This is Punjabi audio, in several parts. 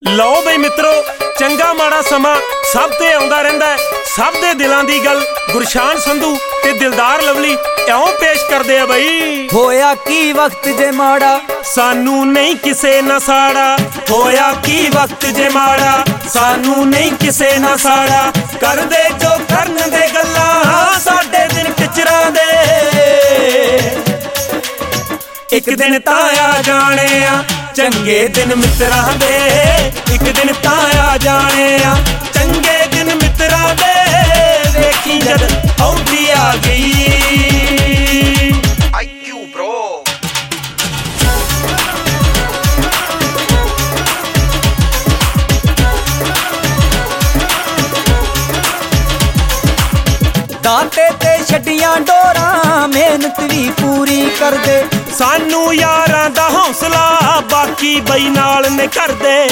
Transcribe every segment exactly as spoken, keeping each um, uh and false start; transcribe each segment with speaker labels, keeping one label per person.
Speaker 1: ਲਓ ਬਈ ਮਿੱਤਰੋ, ਚੰਗਾ ਮਾੜਾ ਸਮਾਂ ਸਭ ਤੇ ਆਉਂਦਾ ਰਹਿੰਦਾ। ਸਭ ਦੇ ਦਿਲਾਂ ਦੀ ਗੱਲ ਗੁਰਸ਼ਾਨ ਸੰਧੂ ਤੇ ਦਿਲਦਾਰ ਲਵਲੀ ਇਉਂ ਪੇਸ਼ ਕਰਦੇ ਆ ਬਈ।
Speaker 2: ਹੋਇਆ ਕੀ ਵਕਤ ਜੇ ਮਾੜਾ,
Speaker 1: ਸਾਨੂੰ ਨਹੀਂ ਕਿਸੇ ਨਾ ਸਾੜਾ। ਹੋਇਆ ਕੀ ਵਕਤ ਜੇ ਮਾੜਾ, ਸਾਨੂੰ ਨਹੀਂ ਕਿਸੇ ਨਾ ਸਾੜਾ। ਕਰਦੇ ਜੋ ਕਰਨ ਦੇ ਗੱਲਾਂ ਸਾਡੇ ਦਿਨ ਟਿਚਰਾਂ ਦੇ। ਇੱਕ ਦਿਨ ਤਾਂ ਆ ਜਾਣੇ ਆ ਚੰਗੇ ਦਿਨ ਮਿੱਤਰਾਂ ਦੇ। ਇੱਕ ਦਿਨ ਤਾਂ ਆ ਜਾਣੇ ਆ ਚੰਗੇ ਦਿਨ ਮਿੱਤਰਾਂ ਦੇ। ਵੇਖੀ ਜਦ ਆਉਂਦੀ ਆ ਗਈ ਆਈਕਿਊ ਬ్రో।
Speaker 2: ਦਾਤੇ ਤੇ ਛੱਡੀਆਂ ਡੋਰਾਂ ਮਿਹਨਤ ਵੀ ਪੂਰੀ ਕਰਦੇ।
Speaker 1: ਸਾਨੂੰ ਯਾਰਾਂ ਦਾ ਹੌਸਲਾ ਬਾਕੀ ਬਈ ਨਾਲ ਨੇ ਕਰਦੇ।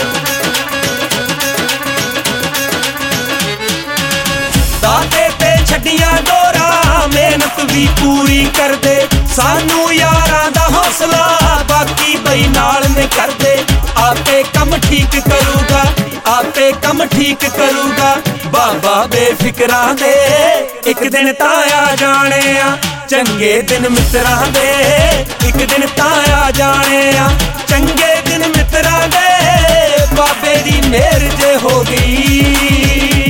Speaker 1: ਦਾਤੇ ਤੇ ਛੱਡੀਆਂ ਡੋਰਾਂ ਮਿਹਨਤ ਵੀ ਪੂਰੀ ਕਰਦੇ। ਸਾਨੂੰ ਯਾਰਾਂ ਦਾ ਹੌਸਲਾ ਬਾਕੀ ਬਈ ਨਾਲ ਨੇ ਕਰਦੇ। ਆਪੇ ਕੰਮ ਠੀਕ ਕਰੂਗਾ, ਆਪੇ ਕੰਮ ਠੀਕ ਕਰੂਗਾ ਬਾਬਾ ਬੇਫਿਕਰਾਂ ਦੇ। ਇੱਕ ਦਿਨ ਤਾਂ ਆ ਜਾਣੇ ਆ ਚੰਗੇ ਦਿਨ ਮਿੱਤਰਾਂ ਦੇ। ਇੱਕ ਦਿਨ ਤਾਂ ਆ ਜਾਣੇ ਆ ਚੰਗੇ ਦਿਨ ਮਿੱਤਰਾਂ ਦੇ। ਬਾਬੇ ਦੀ ਮਿਹਰ ਜੇ ਹੋ ਗਈ।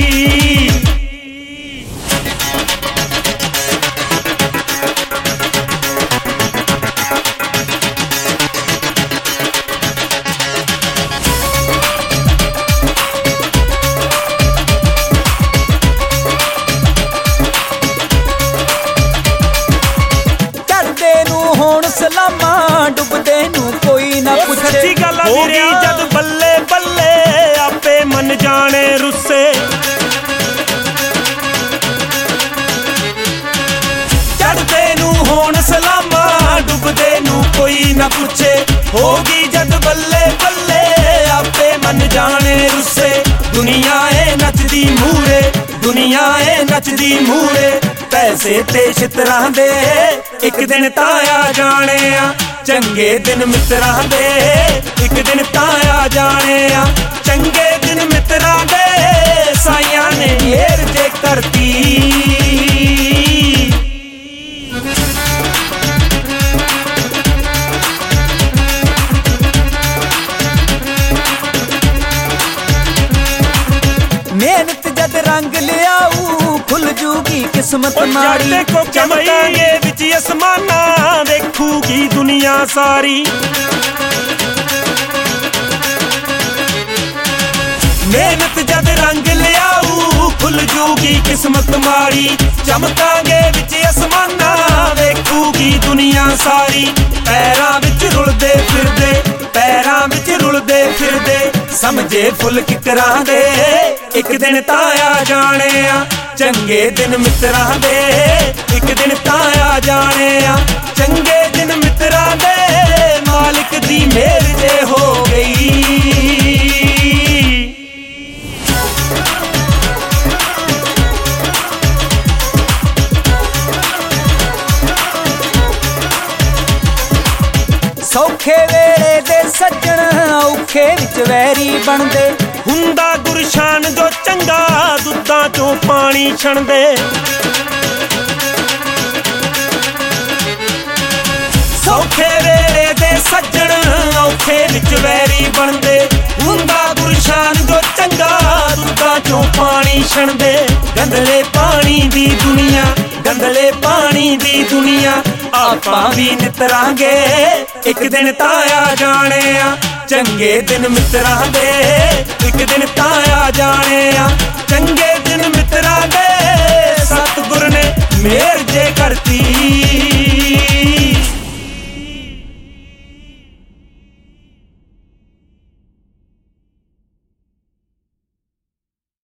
Speaker 2: ਹੁਣ ਸਲਾਮਾਂ ਡੁੱਬਦੇ ਨੂੰ ਕੋਈ ਨਾ ਪੁੱਛੇ।
Speaker 1: ਸੱਚੀ ਗੱਲ ਆ ਵੀਰੇ, ਜਦ ਬੱਲੇ ਬੱਲੇ ਆਪੇ ਮਨ ਜਾਣੇ ਰੁੱਸੇ। ਚੜਦੇ ਨੂੰ ਹੁਣ ਸਲਾਮਾਂ ਡੁੱਬਦੇ ਨੂੰ ਕੋਈ ਨਾ ਪੁੱਛੇ। ਹੋਗੀ ਜਦ ਬੱਲੇ ਬੱਲੇ ਆਪੇ ਮਨ ਜਾਣੇ ਰੁੱਸੇ। ਦੁਨੀਆ ਏ ਨੱਚਦੀ ਮੂਰੇ, ਦੁਨੀਆ ਏ ਨੱਚਦੀ ਮੂਰੇ ਪੈਸੇ ਤੇ ਛਿੱਤਰਾਂ ਦੇ। ਇੱਕ ਦਿਨ ਤਾਂ ਆ ਜਾਣੇ ਆ ਚੰਗੇ ਦਿਨ ਮਿੱਤਰਾਂ ਦੇ। ਇੱਕ ਦਿਨ ਤਾਂ ਆ ਜਾਣੇ ਆ ਚੰਗੇ ਦਿਨ ਮਿੱਤਰਾਂ ਦੇ। ਸਾਈਆਂ ਨੇ ਮਿਹਰ ਜੇ ਕਰਤੀ।
Speaker 2: ਮਿਹਨਤ ਜਦ ਰੰਗ ਲਿਆਊ ਖੁੱਲ ਜੂਗੀ ਕਿਸਮਤ ਮਾੜੀ।
Speaker 1: ਦੇਖੋ ਚਮਕਾਂਗੇ ਵਿੱਚ ਅਸਮਾਨਾਂ ਦੇਖੂਗੀ ਦੁਨੀਆ ਸਾਰੀ। ਮਿਹਨਤ ਜਦ ਰੰਗ ਲਿਆਊ ਖੁੱਲ ਜੂਗੀ ਕਿਸਮਤ ਮਾੜੀ। ਚਮਕਾਂਗੇ ਵਿੱਚ ਅਸਮਾਨਾਂ ਦੇਖੂਗੀ ਦੁਨੀਆ ਸਾਰੀ। ਪੈਰਾਂ ਵਿੱਚ ਰੁਲਦੇ ਫਿਰਦੇ, ਪੈਰਾਂ ਵਿੱਚ ਰੁਲਦੇ ਫਿਰਦੇ ਸਮਝੇ ਫੁੱਲ ਕਿਕਰਾਂ ਦੇ। ਇੱਕ ਦਿਨ ਤਾਂ ਆ ਜਾਣੇ ਆ ਚੰਗੇ ਦਿਨ ਮਿੱਤਰਾਂ ਦੇ। ਇੱਕ ਦਿਨ ਤਾਂ ਆ ਜਾਣੇ ਆ ਚੰਗੇ ਦਿਨ ਮਿੱਤਰਾਂ ਦੇ। ਮਾਲਿਕ ਦੀ ਮਿਹਰ ਜੇ ਹੋ ਗਈ।
Speaker 2: ਸੌਖੇ ਵੇਲੇ ਦੇ ਸੱਜਣ ਔਖੇ ਵਿੱਚ ਵੈਰੀ ਬਣਦੇ।
Speaker 1: ਹੁੰਦਾ ਗੁਰਸ਼ਾਨ ਜੋ ਚੰਗਾ ਦੁੱਧਾਂ ਚੋਂ ਪਾਣੀ ਛਣਦੇ। ਸੌਖੇ ਵੇਲੇ ਦੇ ਸੱਜਣ ਔਖੇ ਵਿੱਚ ਵੈਰੀ ਬਣਦੇ। ਹੁੰਦਾ ਗੁਰਸ਼ਾਨ ਜੋ ਚੰਗਾ ਦੁੱਧਾਂ ਚੋਂ ਪਾਣੀ ਛਣਦੇ। ਗੰਦਲੇ ਪਾਣੀ ਦੀ ਦੁਨੀਆ, ਗੰਦਲੇ ਪਾਣੀ ਦੀ ਦੁਨੀਆ ਆਪਾਂ ਵੀ ਨਿਤਰਾਂਗੇ। ਇੱਕ ਦਿਨ ਤਾਂ ਆ ਜਾਣੇ ਆ ਚੰਗੇ ਦਿਨ ਮਿੱਤਰਾਂ ਦੇ। ਇੱਕ